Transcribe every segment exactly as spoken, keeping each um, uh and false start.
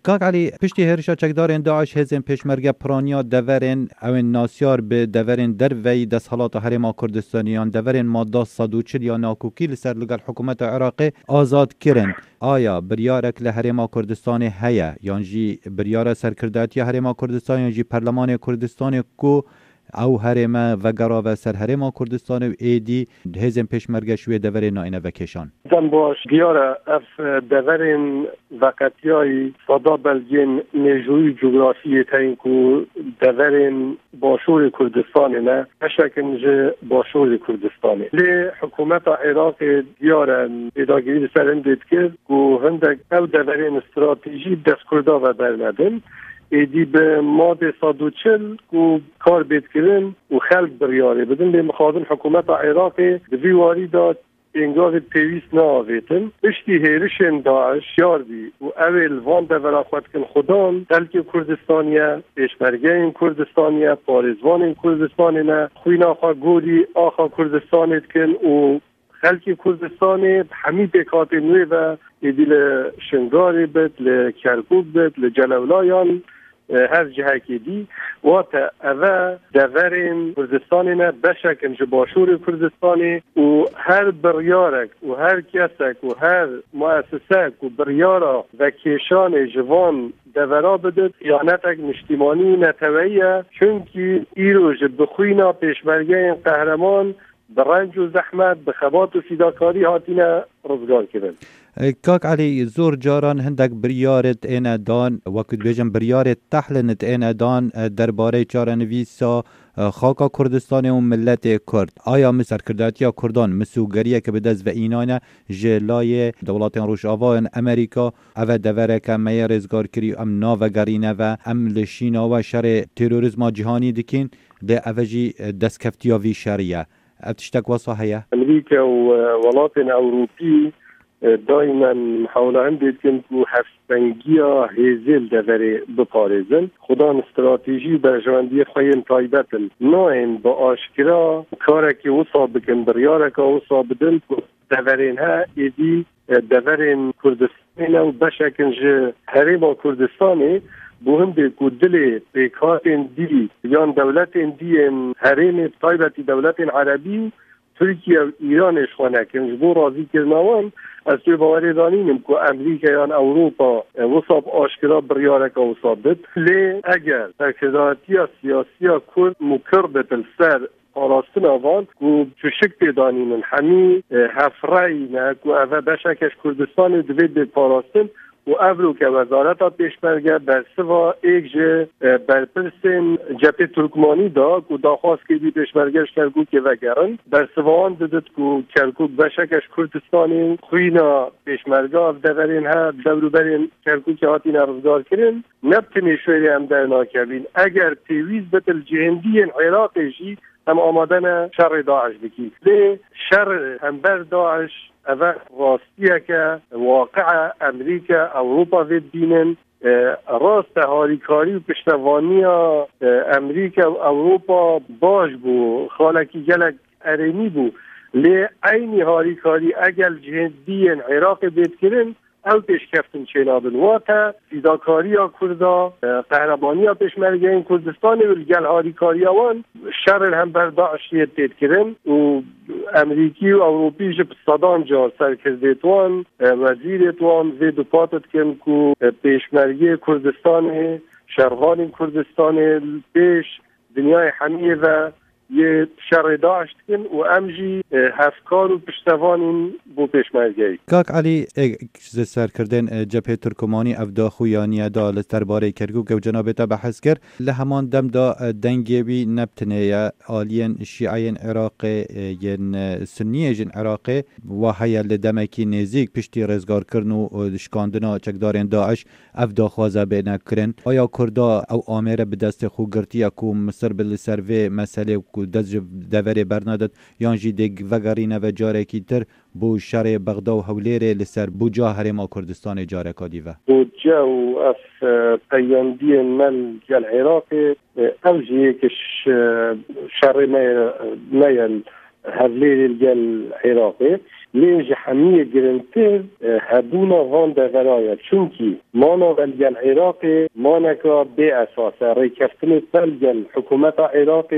کاک علی پشتی هرشا چکدارین داعش هزین پیشمرگه پرانیا دورین اوین ناسیار به دورین دروی دستحالات حرم کردستانیان دورین ماده صد و چهل یا ناکوکی لسر لگل حکومت عراقی آزاد کرن. آیا بریارک لحرم کردستان هیا یانجی بریار سرکرداتی حرم کردستان یانجی پارلمان کردستان کو او حرم و گرا و سر حرم کردستان و ایدی هزین پیشمرگه شوی دورین ناینه وکشان دم باش بیاره اف دورین وقتیای صدا بلگین نجوی جغرافی تاین کو دورین باشور کردستان نه اشکن جه باشور کردستان لی حکومت عراق بیاره اداگیری سرم دید که کو هندک او دورین استراتیجی دست کرده و برمدن ایدی به ماده صد و چهل کو کار بید کرن و خلق بریاره بدن لی مخادم حکومت عراق دویواری داد انگار پیویست ناویتن اشتی هیرشن داعش یار بی و اول وان دورا خود کن خودان دلک کردستانیه پیشمرگه این کردستانیه پارزوان این کردستانیه خوین آخا گوری آخا کردستانیت کن و خلق کردستانی همی بکات نوی و ایدیل شنگاری بد لکرکوب بد لجلولایان هر جهه که دی و تا اوه دورین کردستانی نه بشکن جو باشور کردستانی و هر بریارک و هر کسک و هر مؤسسک و بریارا و کشان جوان دورا بدد خیانتک مجتمانی نتویه چونکی ایروژ بخوینا پیشمرگه این قهرمان برنج و زحمت بخبات و فیداکاری هاتینا رزگار کردن. کاک علی زور جاران هندک بریارت اینا دان وقت بیجم بریارت تحلنت اینا دان درباره چارنویسا خاکا کردستان و ملت کرد. آیا مصر کرداتی یا کردان مسوگریه که به دست و اینانه جلای دولت روشاوا امریکا او دوره که می رزگار کری ام ناوگرینه و ام لشینا و شر تروریسم جهانی دکین ده اوجی دستکفتیاوی شریعه. اتشتك وصاحية أمريكا وولايات أوروبية دائما محاولة عندي كنت هفنجيا هزيل دفري بباريزن خدان استراتيجي برجواندية خيين طايبة ناين بأشكرا كارك وصاب بكن بريارك وصاب بدن دفرينها إيدي دفرين كردستان وبشكل جه هريما كردستاني بهم به کودل پیکاتن دی یان دولتن دی حریم طایبتی دولتن عربی ترکیه و ایرانش خونه کنج بو راضی کرنوان از توی باوری دانینم که امریکا یان اوروپا وصاب آشکرا بریارک وصاب دید لی اگر ترکداتی سیاسی کرد مکربت السر پاراستن آوان که چوشک پیدانینن همی هفرهی نه که اوه بشکش کردستان دوید به پاراستن و ابرو که وزارت ها پیشمرگه بر سوا ایک جه برپرسین جبهه ترکمانی دا که داخواست که بی پیشمرگهش کرکوک که وگرن بر سوا آن دادد که کرکوک بشکش کردستانی خوینا پیشمرگه ها دورین ها دورو برین کرکوک هاتی نرزگار کرن نبتنی شوری هم در ناکبین اگر تیویز بتل جهندی عراقشی هم آمادن شر داعش بکی لی شر هم بر داعش اول راستیه که واقع امریکا اوروپا وید بینن راست هاریکاری و پشتوانی امریکا و اوروپا باش بو خالکی گلک ارینی بو لی اینی هاریکاری اگر جهدی عراق بید کرن او پیش کفتن چنابن واتا فیداکاری ها کردا قهرمانی ها پیشمرگه این کردستان و گل هاریکاری وان شر هم بر داعشیت دید کرن و امریکی و اوروپی جب صدان جا سرکردیتوان وزیرتوان زید و پاتت کن که پیشمرگه کردستان شرغان کردستان پیش دنیای حمیه و یه شر داعش کن و امجی هفکار و پشتوان بو پیشمرگه. کاک علی سر کردن جبهه ترکمانی افدا خویانی دا لستر باره کرگوک و جناب تا بحث کرد لهمان دم دا دنگی بی نبتنه یا آلین شیعین عراق ین سنیه جن عراق و حیا لدمکی نزیک پشتی رزگار کرن و دشکاندنا چکدارین داعش افدا خوازه بینه کرن آیا کردا او آمره به دست خوگرتی اکو مصر بلسروه مسئله دست دوره برنادد یانجی دیگ وگرینه و جاره کی تر بو شر بغدا و حولیره لسر بو جا حرم کردستان جاره کادیوه بو جا و اف قیاندی مل جل عراق اوجی کش شر میل هفلیره جل عراقی لیج همیه گرنتر هبونا وان دورایه چونکی مانا بلگل عراق مانکا به اساسه ریکفتن بلگل حکومت عراق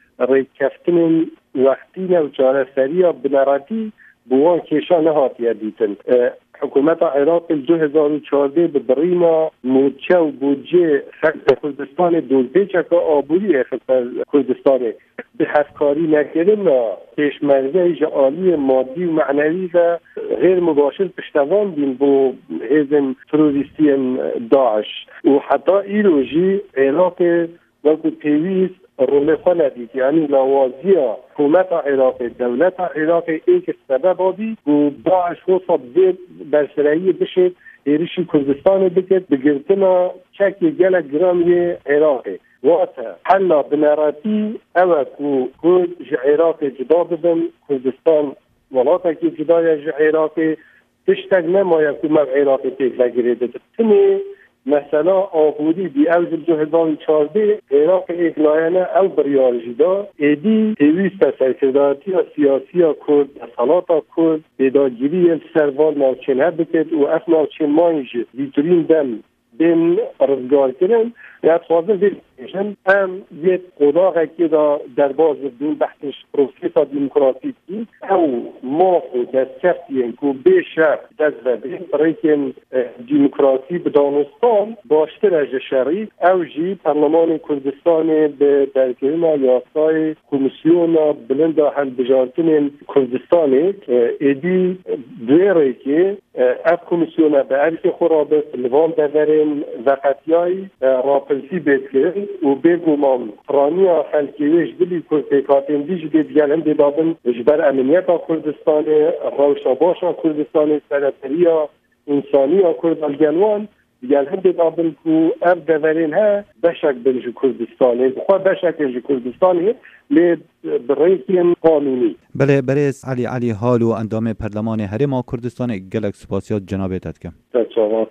ریکفتن وقتی نو چاره سریع بنراتی بوان کشا نهاتیه دیتن حکومت عراق دو هزار و چهارده به برینا موچه و بودجه خلق کردستان دولپیچه که آبوری خلق کردستان به هفکاری نکردن پیشمرزه عالی مادی و معنوی و غیر مباشر پشتوان بین با حزب تروریستی داعش و حتی ایروژی عراق وقت پیویست رول خود ندید یعنی لوازی حکومت عراق دولت عراق ایک سبب آبی و داعش خود زیر برسرایی بشه ایریشی کردستان بکرد بگرتنا چک گل گرامی عراق واتا حالا بنراتی اوک و کرد عراق جدا بدن کردستان ولاتا که جدای عراق تشتگ نماید که من عراق تیک نگریده تنی مثلا آبودی بی اوز دو هزار و چهارده عراق اقلایانه او بریارجی دا ایدی تیویست سرکرداتی سیاسی کرد اصالات کرد بیداگیری سروال ناوچین هر بکد و اف ناوچین مایش بیترین دم بین رزگار کرن یاد خوازه زیشن هم یک قداغه که دا در باز دون بحثش پروسیسا دیموکراتیکی او ما خود دست کفتیم که بیشتر دست ببین برای که دیموکراتی به دانستان باشتر از شرعی او جی پرلمان کردستان به درگیرنا یافتای کمیسیون بلند هل بجارتن کردستان ایدی دویره که اف کمیسیون به عرف خورابه لوان دورین وقتیای راپلسی بید کرد و بگو مام فرانی خلقیوش دلی کاتین دیج دید گلن دیدابن جبر امنیت کردستان روشا باشا کردستان سرطری انسانی کرد الگلوان دیگل هم دیدابن که اف دورین ها بشک بنج کردستانی بخواه بشک بنج کردستانی لید برایتین قانونی. بله برای علی علی حال و اندام پرلمان هرما کردستان گلک سپاسیات جنابه تدکم. تشکر.